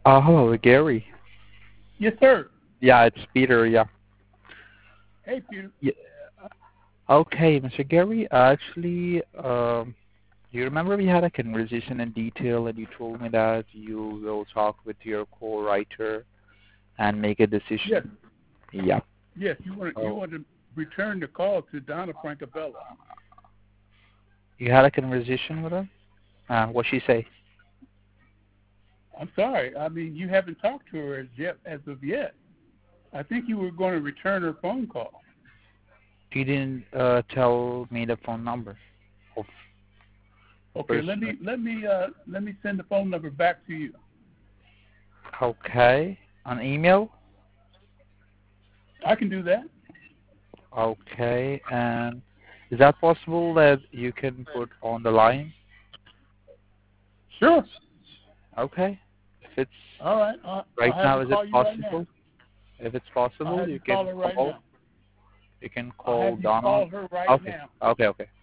Hello, Gary. Yes, sir. Yeah, it's Peter. Yeah. Hey, Peter. Yeah. Okay, Mr. Gary. Actually, you remember we had a conversation in detail, and you told me that you will talk with your co-writer and make a Yes, decision. Yeah. yes. You want to return the call to Donna Francabella. You had a conversation with her. What she say? I'm sorry. I mean, you haven't talked to her as of yet. I think you were going to return her phone call. You didn't tell me the phone number of the Okay, person. let me send the phone number back to you. Okay. An email. I can do that. Okay. And is that possible that you can put on the line? Sure. Okay. If it's All right. right I'll have now, her is it call you right now. possible? If it's I'll possible, have you call her right now. you can I'll call have you Donna. call her right Okay. now. Okay. Okay.